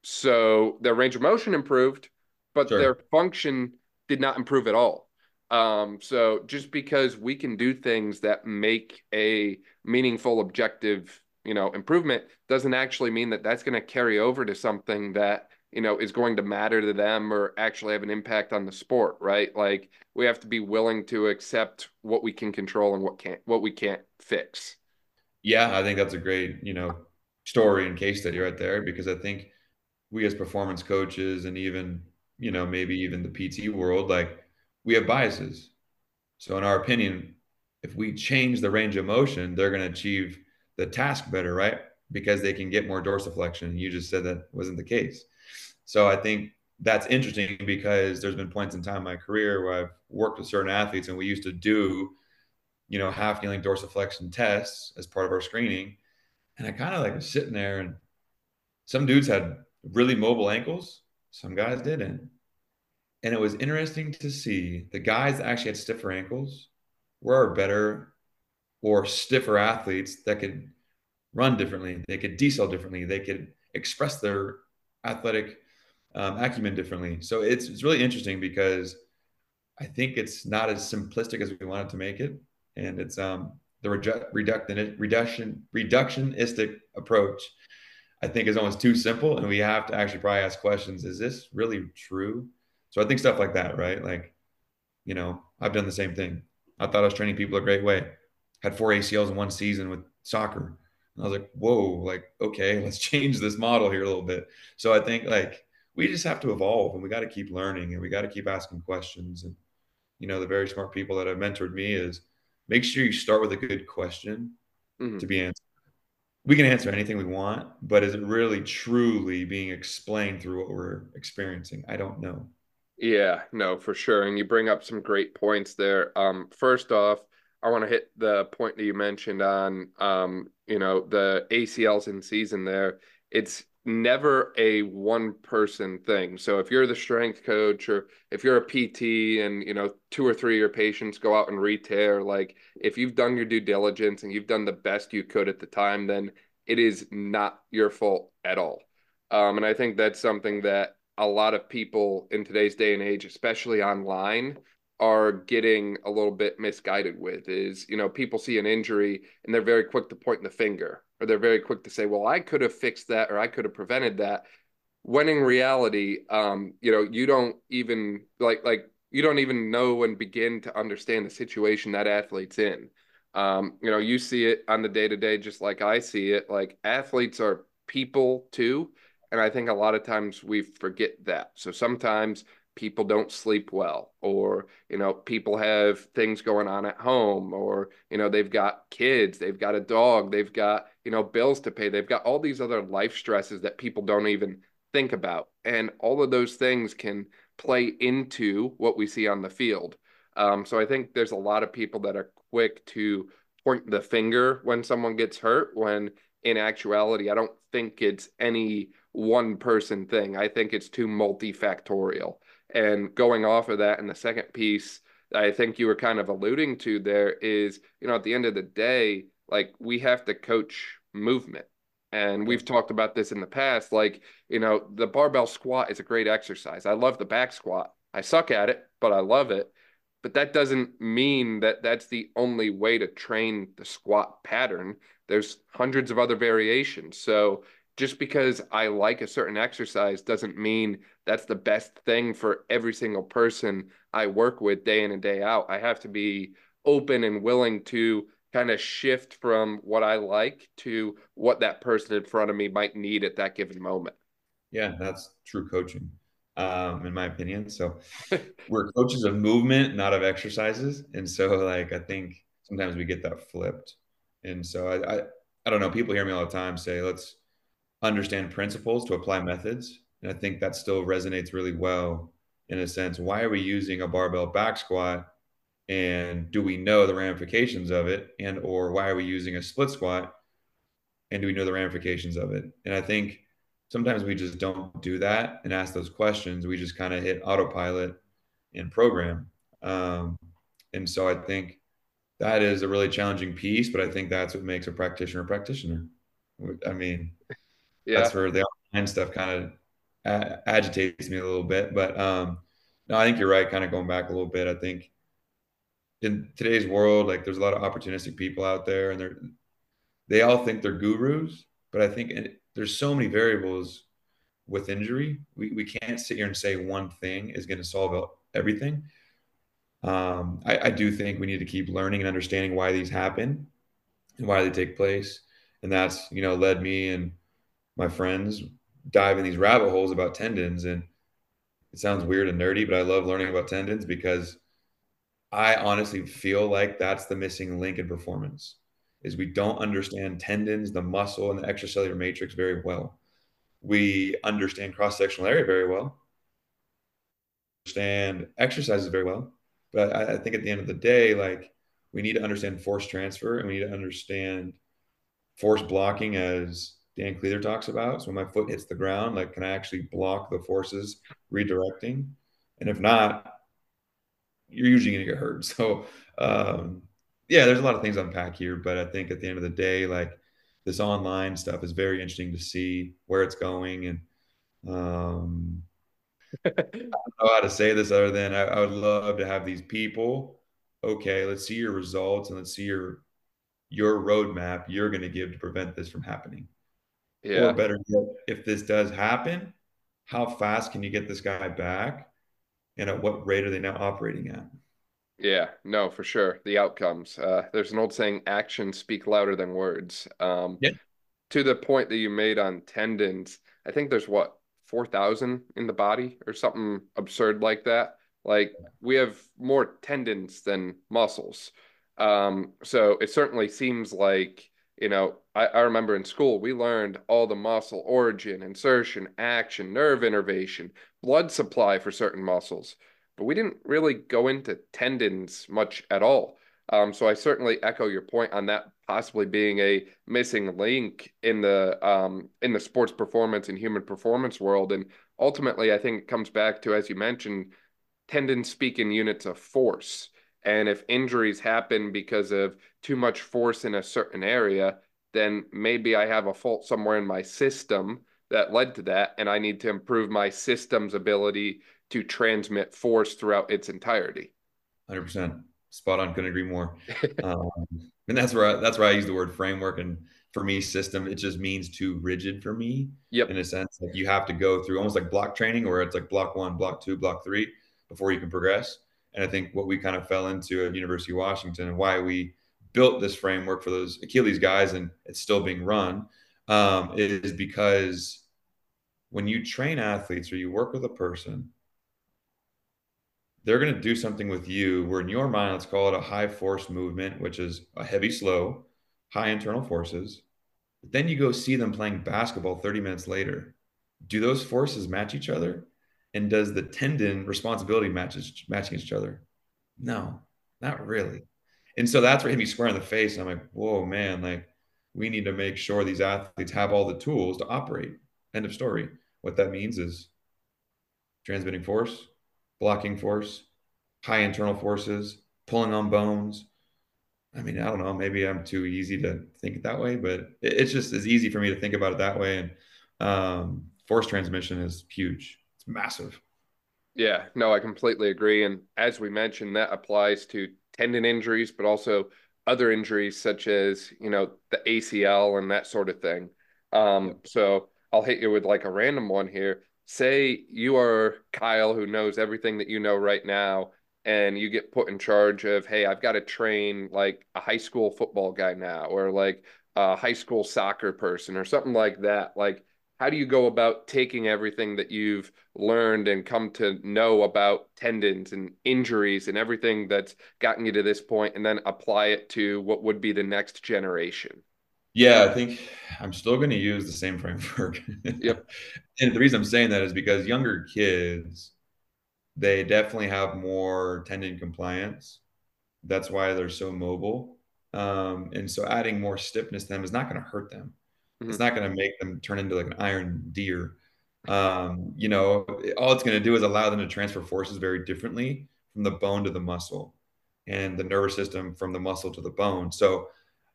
So their range of motion improved, but their Sure. function did not improve at all. Um, so just because we can do things that make a meaningful objective, you know, improvement doesn't actually mean that that's going to carry over to something that, you know, is going to matter to them or actually have an impact on the sport, right? Like we have to be willing to accept what we can control and what can't, what we can't fix. Yeah, I think that's a great, you know, story and case study right there because I think we as performance coaches and even, you know, maybe even the P T world, like we have biases. So in our opinion, if we change the range of motion, they're going to achieve the task better, right? Because they can get more dorsiflexion. You just said that wasn't the case. So I think that's interesting because there's been points in time in my career where I've worked with certain athletes and we used to do, you know, half kneeling dorsiflexion tests as part of our screening. And I kind of like was sitting there and some dudes had really mobile ankles, some guys didn't. And it was interesting to see the guys that actually had stiffer ankles were our better or stiffer athletes that could run differently, they could decel differently, they could express their athletic um, acumen differently. So it's it's really interesting because I think it's not as simplistic as we wanted to make it, and it's um, the redu- reduction reduction reductionistic approach. I think is almost too simple, and we have to actually probably ask questions: Is this really true? So I think stuff like that, right? Like, you know, I've done the same thing. I thought I was training people a great way. Had four A C Ls in one season with soccer. And I was like, whoa, like, okay, let's change this model here a little bit. So I think like we just have to evolve and we got to keep learning and we got to keep asking questions. And, you know, the very smart people that have mentored me is make sure you start with a good question Mhm. to be answered. We can answer anything we want, but is it really truly being explained through what we're experiencing? I don't know. Yeah, no, for sure. And you bring up some great points there. Um, first off, I want to hit the point that you mentioned on, um, you know, the A C Ls in season there. It's never a one person thing. So if you're the strength coach or if you're a P T and, you know, two or three of your patients go out and re-tear, like if you've done your due diligence and you've done the best you could at the time, then it is not your fault at all. Um, and I think that's something that a lot of people in today's day and age, especially online, are getting a little bit misguided with is, you know, people see an injury and they're very quick to point the finger, or they're very quick to say, well, I could have fixed that or I could have prevented that. When in reality, um, you know, you don't even like like you don't even know and begin to understand the situation that athlete's in. Um, you know, you see it on the day to day, just like I see it. Like athletes are people too. And I think a lot of times we forget that. So sometimes people don't sleep well, or, you know, people have things going on at home, or, you know, they've got kids, they've got a dog, they've got, you know, bills to pay, they've got all these other life stresses that people don't even think about. And all of those things can play into what we see on the field. Um, so I think there's a lot of people that are quick to point the finger when someone gets hurt, when in actuality, I don't think it's any one person thing. I think it's too multifactorial. And going off of that, in the second piece, I think you were kind of alluding to there is, you know, at the end of the day, like we have to coach movement. And Yeah. we've talked about this in the past. Like, you know, the barbell squat is a great exercise. I love the back squat. I suck at it, but I love it. But that doesn't mean that that's the only way to train the squat pattern. There's hundreds of other variations. So just because I like a certain exercise doesn't mean that's the best thing for every single person I work with day in and day out. I have to be open and willing to kind of shift from what I like to what that person in front of me might need at that given moment. Yeah, that's true coaching, um, in my opinion. So we're coaches of movement, not of exercises. And so like I think sometimes we get that flipped. And so I, I I don't know, people hear me all the time say, let's understand principles to apply methods. And I think that still resonates really well in a sense. Why are we using a barbell back squat? And do we know the ramifications of it? And or why are we using a split squat? And do we know the ramifications of it? And I think sometimes we just don't do that and ask those questions. We just kind of hit autopilot and program. Um, and so I think that is a really challenging piece, but I think that's what makes a practitioner a practitioner. I mean, Yeah. that's where the online stuff kind of a- agitates me a little bit. But um, no, I think you're right. Kind of going back a little bit. I think in today's world, like there's a lot of opportunistic people out there, and they're they all think they're gurus. But I think and there's so many variables with injury. We we can't sit here and say one thing is going to solve everything. Um, I, I do think we need to keep learning and understanding why these happen and why they take place, and that's you know led me and my friends dive in these rabbit holes about tendons. And it sounds weird and nerdy, but I love learning about tendons because I honestly feel like that's the missing link in performance is we don't understand tendons, the muscle, and the extracellular matrix very well. We understand cross-sectional area very well, understand exercises very well. But I, I think at the end of the day, like we need to understand force transfer and we need to understand force blocking as Dan Cleather talks about. So when my foot hits the ground, like can I actually block the forces redirecting? And if not, you're usually going to get hurt. So um, yeah, there's a lot of things to unpack here, but I think at the end of the day, like this online stuff is very interesting to see where it's going. And um, I don't know how to say this other than I, I would love to have these people. Okay, let's see your results and let's see your your roadmap you're going to give to prevent this from happening. Or Yeah. better yet, if this does happen, how fast can you get this guy back? And at what rate are they now operating at? Yeah, no, for sure. The outcomes. Uh, there's an old saying, actions speak louder than words. Um, Yeah. to the point that you made on tendons, I think there's what, four thousand in the body or something absurd like that. Like we have more tendons than muscles. Um, so it certainly seems like, you know, I, I remember in school we learned all the muscle origin, insertion, action, nerve innervation, blood supply for certain muscles, but we didn't really go into tendons much at all. Um, so I certainly echo your point on that possibly being a missing link in the um, in the sports performance and human performance world. And ultimately, I think it comes back to, as you mentioned, tendons speak in units of force. And if injuries happen because of too much force in a certain area, then maybe I have a fault somewhere in my system that led to that, and I need to improve my system's ability to transmit force throughout its entirety. one hundred percent spot on. Couldn't agree more. Um, and that's where I, that's where I use the word framework. And for me, system it just means too rigid for me Yep. in a sense. Like you have to go through almost like block training, where it's like block one, block two, block three before you can progress. And I think what we kind of fell into at University of Washington and why we built this framework for those Achilles guys, and it's still being run, um, is because when you train athletes or you work with a person, they're going to do something with you where in your mind, let's call it a high force movement, which is a heavy slow, high internal forces. But then you go see them playing basketball thirty minutes later. Do those forces match each other? And does the tendon responsibility matches matching each other? No, not really. And so that's what hit me square in the face. And I'm like, whoa, man, like we need to make sure these athletes have all the tools to operate. End of story. What that means is transmitting force, blocking force, high internal forces, pulling on bones. I mean, I don't know. Maybe I'm too easy to think it that way, but it's just as easy for me to think about it that way. And um, force transmission is huge. It's massive. Yeah, no, I completely agree. And as we mentioned, that applies to tendon injuries, but also other injuries such as, you know, the A C L and that sort of thing. Um, Yep. so I'll hit you with like a random one here. Say you are Kyle who knows everything that you know right now, and you get put in charge of, hey, I've got to train like a high school football guy now, or like a high school soccer person, or something like that. Like, how do you go about taking everything that you've learned and come to know about tendons and injuries and everything that's gotten you to this point, and then apply it to what would be the next generation? Yeah, I think I'm still going to use the same framework. Yep. And the reason I'm saying that is because younger kids, they definitely have more tendon compliance. That's why they're so mobile. Um, and so adding more stiffness to them is not going to hurt them. It's Mhm. not going to make them turn into like an iron deer. Um, you know, all it's going to do is allow them to transfer forces very differently from the bone to the muscle and the nervous system from the muscle to the bone. So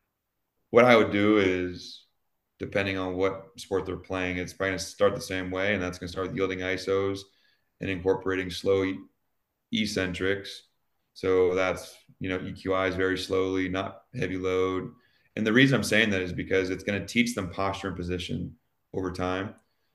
what I would do is, depending on what sport they're playing, it's probably going to start the same way, and that's going to start with yielding I S Os and incorporating slow e- eccentrics. So that's, you know, E Q Is very slowly, not heavy load. And the reason I'm saying that is because it's going to teach them posture and position over time.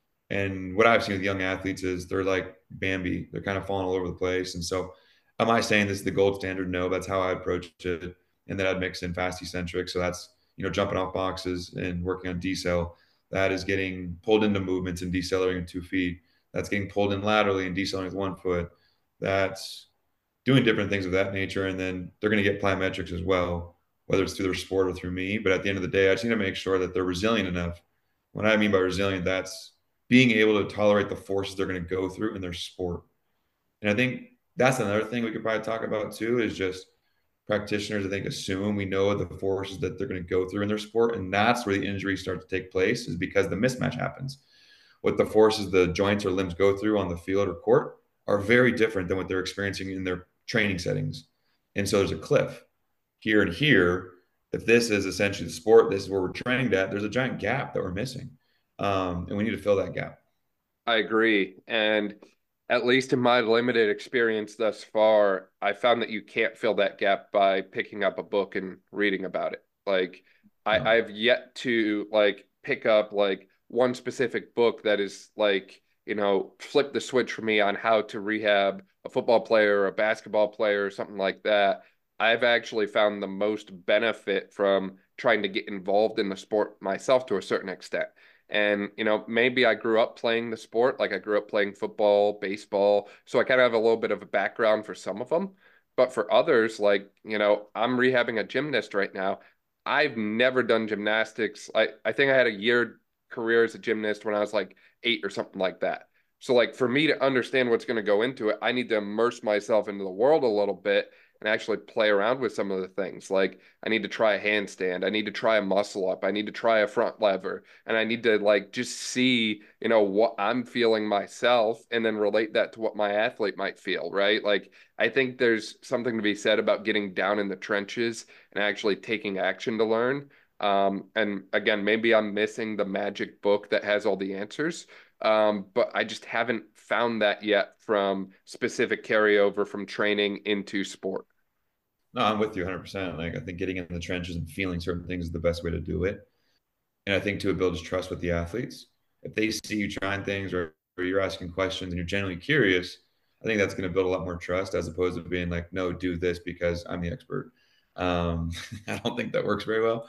And what I've seen with young athletes is they're like Bambi. They're kind of falling all over the place. And so, am I saying this is the gold standard? No, that's how I approach it. And then I'd mix in fast eccentric. So that's, you know, jumping off boxes and working on decel. That is getting pulled into movements and decelerating two feet. That's getting pulled in laterally and decelerating with one foot. That's doing different things of that nature. And then they're going to get plyometrics as well, whether it's through their sport or through me. But at the end of the day, I just need to make sure that they're resilient enough. What I mean by resilient, that's being able to tolerate the forces they're going to go through in their sport. And I think that's another thing we could probably talk about too is just practitioners, I think, assume we know the forces that they're going to go through in their sport. And that's where the injuries start to take place, is because the mismatch happens. What the forces the joints or limbs go through on the field or court are very different than what they're experiencing in their training settings. And so there's a cliff here and here. If this is essentially the sport, this is where we're trained at, there's a giant gap that we're missing. Um, and we need to fill that gap. I agree. And at least in my limited experience thus far, I found that you can't fill that gap by picking up a book and reading about it. Like I, No. I've yet to like pick up like one specific book that is like, you know, flip the switch for me on how to rehab a football player or a basketball player or something like that. I've actually found the most benefit from trying to get involved in the sport myself to a certain extent. And, you know, maybe I grew up playing the sport, like I grew up playing football, baseball. So I kind of have a little bit of a background for some of them. But for others, like, you know, I'm rehabbing a gymnast right now. I've never done gymnastics. I, I think I had a year career as a gymnast when I was like eight or something like that. So, like, for me to understand what's going to go into it, I need to immerse myself into the world a little bit and actually play around with some of the things. Like, I need to try a handstand. I need to try a muscle up. I need to try a front lever, and I need to like just see, you know, what I'm feeling myself and then relate that to what my athlete might feel, right? Like I think there's something to be said about getting down in the trenches and actually taking action to learn. Um, and again, maybe I'm missing the magic book that has all the answers. Um, but I just haven't found that yet from specific carryover from training into sport. No, I'm with you one hundred percent. Like, I think getting in the trenches and feeling certain things is the best way to do it. And I think too, it builds trust with the athletes. If they see you trying things, or, or you're asking questions and you're genuinely curious, I think that's going to build a lot more trust as opposed to being like, no, do this because I'm the expert. Um, I don't think that works very well.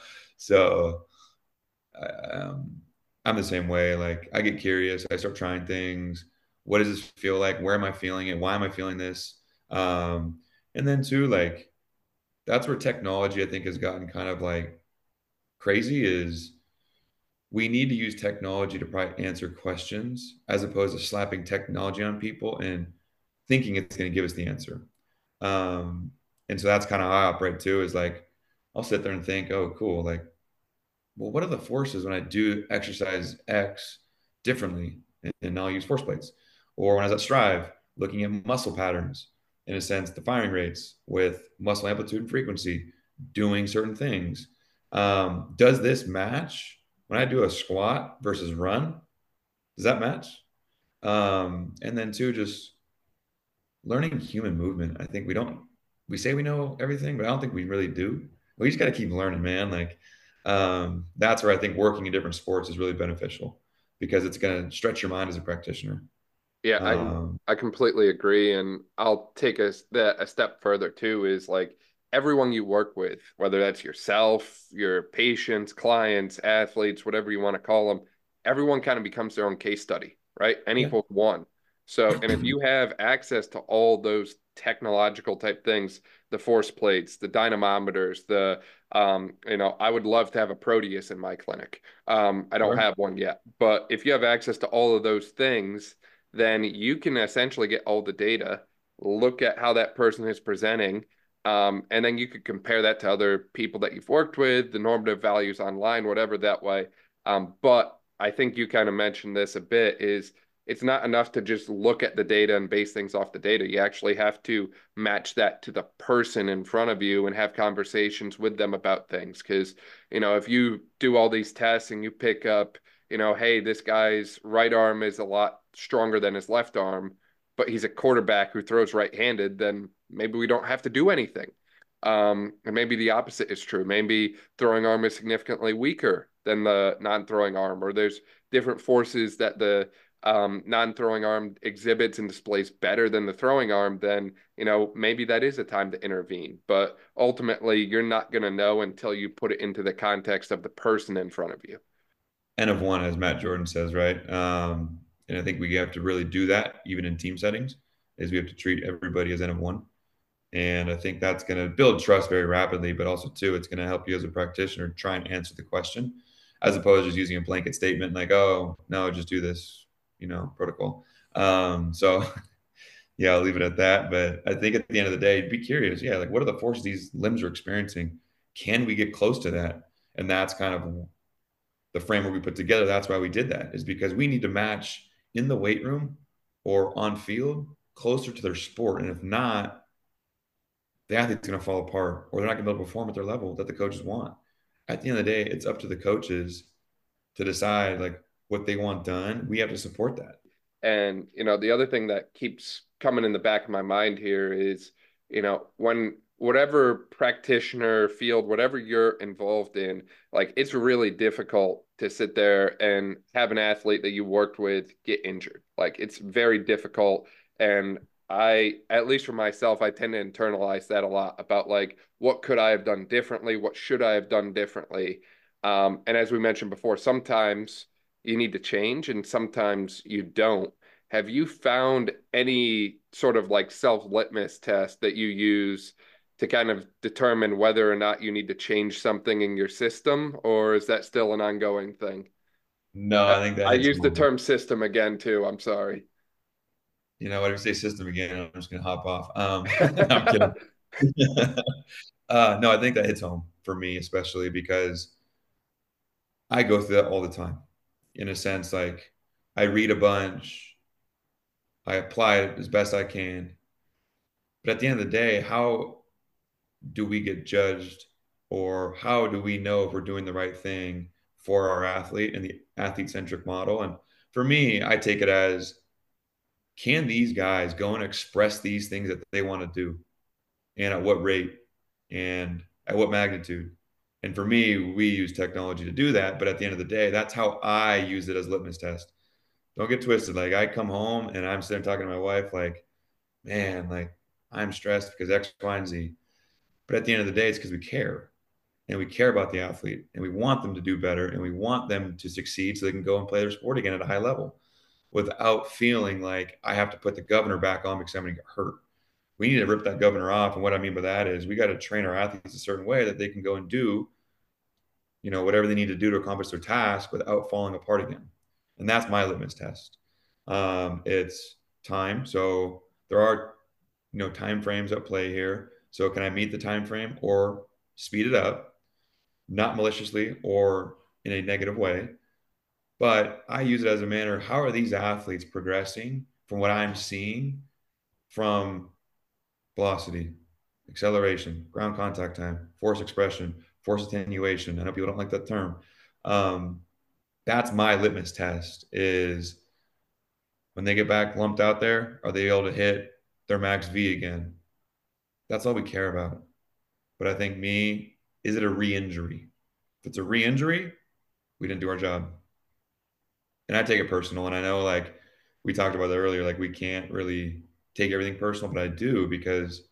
So um, I'm the same way. Like, I get curious, I start trying things. What does this feel like? Where am I feeling it? Why am I feeling this? Um, and then too, like, that's where technology, I think, has gotten kind of like crazy, is we need to use technology to probably answer questions as opposed to slapping technology on people and thinking it's going to give us the answer. Um, and so that's kind of how I operate too, is like, I'll sit there and think, oh, cool. Like, well, what are the forces when I do exercise X differently? And I'll use force plates. Or when I was at Strive, looking at muscle patterns, in a sense, the firing rates with muscle amplitude and frequency, doing certain things. Um, does this match when I do a squat versus run? Does that match? Um, and then two, just learning human movement. I think we don't, we say we know everything, but I don't think we really do. We just got to keep learning, man. Like, Um, that's where I think working in different sports is really beneficial because it's going to stretch your mind as a practitioner. Yeah, I Um, I completely agree, and I'll take a, that a step further too. Is like everyone you work with, whether that's yourself, your patients, clients, athletes, whatever you want to call them, everyone kind of becomes their own case study, right? N yeah. equals one. So, and if you have access to all those technological type things, the force plates, the dynamometers, the um, you know, I would love to have a Proteus in my clinic. Um, I don't Sure. have one yet, but if you have access to all of those things, then you can essentially get all the data, look at how that person is presenting, um, and then you could compare that to other people that you've worked with, the normative values online, whatever that way. Um, but I think you kind of mentioned this a bit is it's not enough to just look at the data and base things off the data. You actually have to match that to the person in front of you and have conversations with them about things. Because, you know, if you do all these tests and you pick up, you know, hey, this guy's right arm is a lot stronger than his left arm, but he's a quarterback who throws right-handed, then maybe we don't have to do anything. Um, and maybe the opposite is true. Maybe throwing arm is significantly weaker than the non-throwing arm, or there's different forces that the um, non-throwing arm exhibits and displays better than the throwing arm, then, you know, maybe that is a time to intervene. But ultimately, you're not going to know until you put it into the context of the person in front of you. N of one, as Matt Jordan says, right? Um, and I think we have to really do that even in team settings, is we have to treat everybody as N of one. And I think that's going to build trust very rapidly, but also too, it's going to help you as a practitioner try and answer the question, as opposed to just using a blanket statement like, "Oh, no, just do this," you know, protocol. Um, so yeah, I'll leave it at that. But I think at the end of the day, be curious. Yeah, like what are the forces these limbs are experiencing? Can we get close to that? And that's kind of the framework we put together. That's why we did that, is because we need to match in the weight room or on field closer to their sport. And if not, the athlete's going to fall apart or they're not going to be able to perform at their level that the coaches want. At the end of the day, it's up to the coaches to decide like what they want done. We have to support that. And, you know, the other thing that keeps coming in the back of my mind here is, you know, when whatever practitioner field, whatever you're involved in, like it's really difficult to sit there and have an athlete that you worked with get injured. Like it's very difficult. And I, at least for myself, I tend to internalize that a lot about like, what could I have done differently? What should I have done differently? Um, and as we mentioned before, sometimes you need to change and sometimes you don't. Have you found any sort of like self litmus test that you use to kind of determine whether or not you need to change something in your system, or is that still an ongoing thing? No, I, I think that I hits use the home. term system again too. I'm sorry. You know, whatever you say system again, I'm just going to hop off. Um, I'm kidding. uh, no, I think that hits home for me, especially because I go through that all the time. In a sense, like I read a bunch, I apply it as best I can. But at the end of the day, how do we get judged or how do we know if we're doing the right thing for our athlete and the athlete centric model? And for me, I take it as can these guys go and express these things that they want to do and at what rate and at what magnitude? And for me, we use technology to do that. But at the end of the day, that's how I use it as litmus test. Don't get twisted. Like I come home and I'm sitting talking to my wife, like, man, like I'm stressed because X, Y, and Z. But at the end of the day, it's because we care and we care about the athlete and we want them to do better and we want them to succeed so they can go and play their sport again at a high level without feeling like I have to put the governor back on because I'm going to get hurt. We need to rip that governor off. And what I mean by that is we got to train our athletes a certain way that they can go and do, you know, whatever they need to do to accomplish their task without falling apart again. And that's my litmus test. Um, it's time. So there are, you know, time frames at play here. So can I meet the time frame or speed it up, not maliciously or in a negative way? But I use it as a manner. How are these athletes progressing from what I'm seeing from velocity, acceleration, ground contact time, force expression, force attenuation? I know people don't like that term. Um, that's my litmus test is when they get back lumped out there, are they able to hit their max V again? That's all we care about. But I think me, is it a re-injury? If it's a re-injury, we didn't do our job. And I take it personal. And I know, like we talked about that earlier, like we can't really take everything personal, but I do because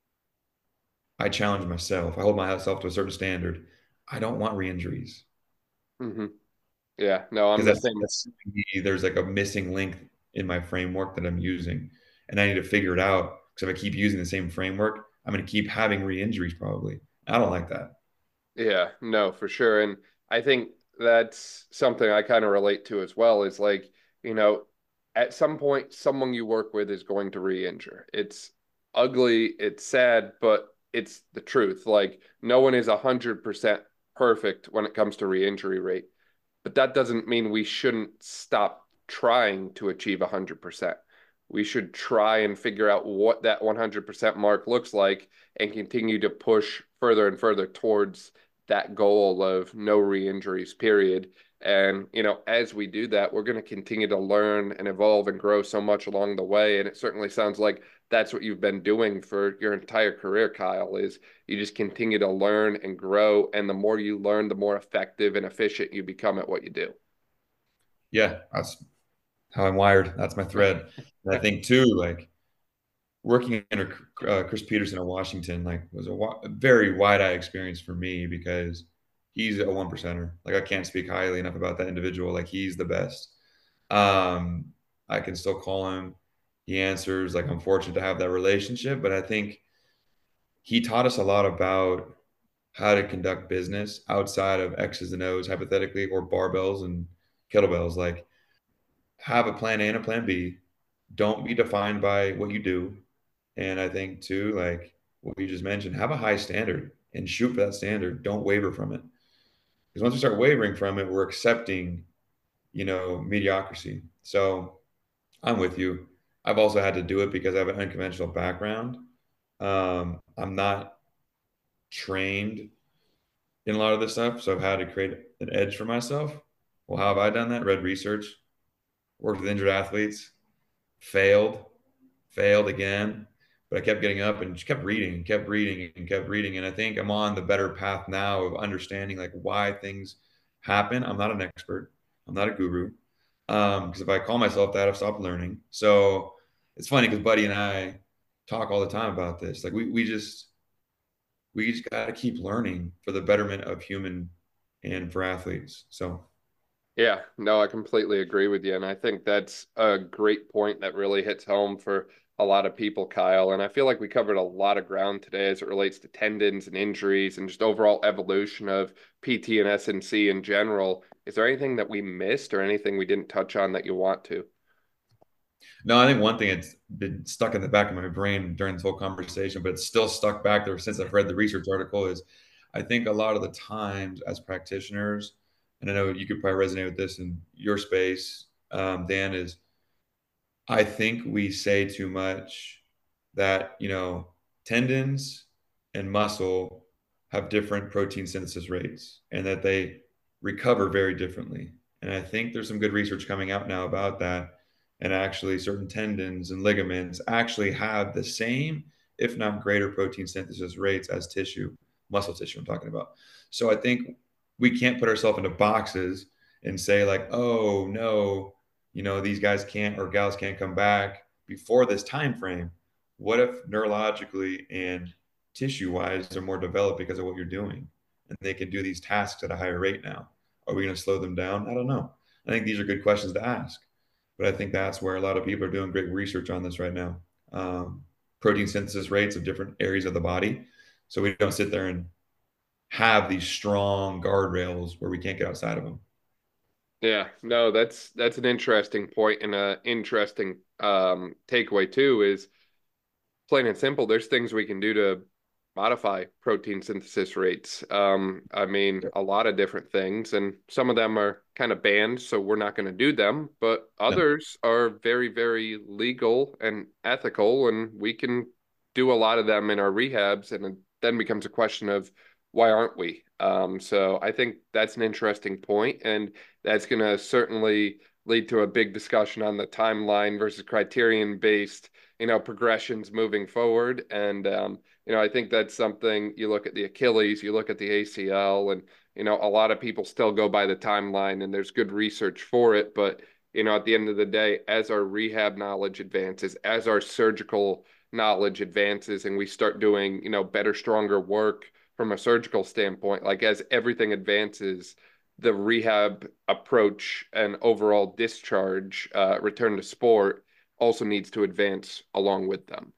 I challenge myself. I hold myself to a certain standard. I don't want re-injuries Hmm. Yeah, no, I'm because the that's same. that's there's like a missing link in my framework that I'm using, and I need to figure it out. Because if I keep using the same framework, I'm going to keep having re-injuries probably. I don't like that. Yeah, no, for sure. And I think that's something I kind of relate to as well is like, you know, at some point, someone you work with is going to re-injure. It's ugly, it's sad, but it's the truth. Like, no one is one hundred percent perfect when it comes to re-injury rate. But that doesn't mean we shouldn't stop trying to achieve one hundred percent. We should try and figure out what that one hundred percent mark looks like and continue to push further and further towards that goal of no re-injuries, period. And, you know, as we do that, we're going to continue to learn and evolve and grow so much along the way. And it certainly sounds like that's what you've been doing for your entire career, Kyle, is you just continue to learn and grow. And the more you learn, the more effective and efficient you become at what you do. Yeah, that's how I'm wired. That's my thread. And I think too, like working under uh, Chris Peterson at Washington, like was a, wa- a very wide-eye experience for me because he's a one percenter. Like I can't speak highly enough about that individual. Like he's the best. Um, I can still call him. He answers. Like I'm fortunate to have that relationship, but I think he taught us a lot about how to conduct business outside of X's and O's, hypothetically, or barbells and kettlebells. Like have a plan A and a plan B. Don't be defined by what you do. And I think too, like what you just mentioned, have a high standard and shoot for that standard. Don't waver from it. Because once we start wavering from it, we're accepting, you know, mediocrity. So I'm with you. I've also had to do it because I have an unconventional background. Um, I'm not trained in a lot of this stuff, so I've had to create an edge for myself. Well, how have I done that? Read research, worked with injured athletes, failed, failed again, but I kept getting up and just kept reading and kept reading and kept reading. And I think I'm on the better path now of understanding like why things happen. I'm not an expert. I'm not a guru. Um, because if I call myself that, I've stopped learning. So it's funny because Buddy and I talk all the time about this. Like we we just we just got to keep learning for the betterment of human and for athletes. So Yeah, no, I completely agree with you. And I think that's a great point that really hits home for a lot of people, Kyle. And I feel like we covered a lot of ground today as it relates to tendons and injuries and just overall evolution of P T and S and C in general. Is there anything that we missed or anything we didn't touch on that you want to? no, I think one thing that's been stuck in the back of my brain during this whole conversation, but it's still stuck back there since I've read the research article is I think a lot of the times as practitioners, and I know you could probably resonate with this in your space, um, Dan, is I think we say too much that, you know, tendons and muscle have different protein synthesis rates and that they recover very differently. And I think there's some good research coming out now about that. And actually, certain tendons and ligaments actually have the same, if not greater, protein synthesis rates as tissue, muscle tissue, I'm talking about. So I think we can't put ourselves into boxes and say, like, oh, no, you know, these guys can't or gals can't come back before this time frame. What if neurologically and tissue wise they're more developed because of what you're doing and they can do these tasks at a higher rate now? Are we going to slow them down? I don't know. I think these are good questions to ask, but I think that's where a lot of people are doing great research on this right now. Um, protein synthesis rates of different areas of the body, so we don't sit there and have these strong guardrails where we can't get outside of them. Yeah, no, that's that's an interesting point and a interesting um takeaway too is plain and simple, there's things we can do to modify protein synthesis rates. Um, I mean, a lot of different things, and some of them are kind of banned, so we're not going to do them. But No. others are very, very legal and ethical, and we can do a lot of them in our rehabs. And it then becomes a question of why aren't we? Um, so I think that's an interesting point, and that's going to certainly lead to a big discussion on the timeline versus criterion based you know, progressions moving forward. And, um, you know, I think that's something you look at the Achilles, you look at the A C L, and you know, a lot of people still go by the timeline and there's good research for it. But, you know, at the end of the day, as our rehab knowledge advances, as our surgical knowledge advances, and we start doing, you know, better, stronger work from a surgical standpoint, like as everything advances, the rehab approach and overall discharge, uh, return to sport also needs to advance along with them.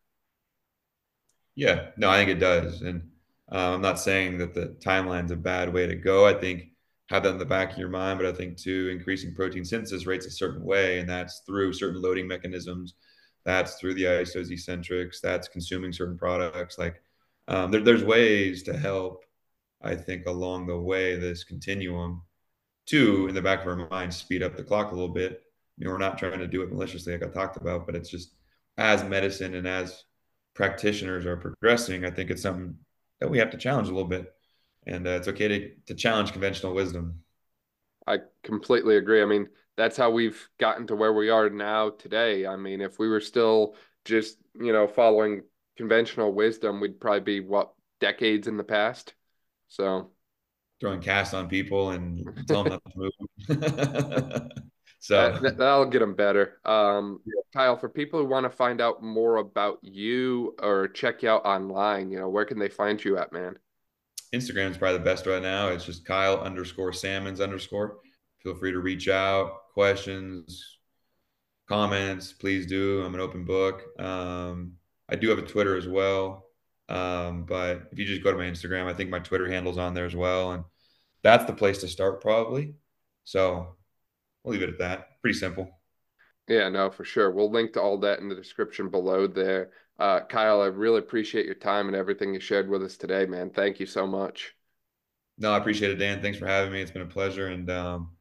Yeah, no, I think it does. And uh, I'm not saying that the timeline's a bad way to go. I think have that in the back of your mind, but I think too, increasing protein synthesis rates a certain way, and that's through certain loading mechanisms. That's through the isos eccentrics. That's consuming certain products. Like um, there, there's ways to help, I think, along the way, this continuum to, in the back of our mind, speed up the clock a little bit. You know, we're not trying to do it maliciously, like I talked about, but it's just as medicine and as practitioners are progressing, I think it's something that we have to challenge a little bit. And uh, it's okay to, to challenge conventional wisdom. I completely agree. I mean, that's how we've gotten to where we are now today. I mean, if we were still just, you know, following conventional wisdom, we'd probably be what, decades in the past. So Throwing cast on people and tell them not to move. that, So, that that'll get them better. Um, Kyle, for people who want to find out more about you or check you out online, you know, where can they find you at, man? Instagram is probably the best right now. It's just Kyle underscore Salmons underscore. Feel free to reach out, questions, comments, please do. I'm an open book. Um, I do have a Twitter as well. Um, but if you just go to my Instagram, I think my Twitter handle's on there as well. And that's the place to start probably. So we'll leave it at that. Pretty simple. Yeah, no, for sure. We'll link to all that in the description below there. Uh, Kyle, I really appreciate your time and everything you shared with us today, man. Thank you so much. No, I appreciate it, Dan. Thanks for having me. It's been a pleasure. And um,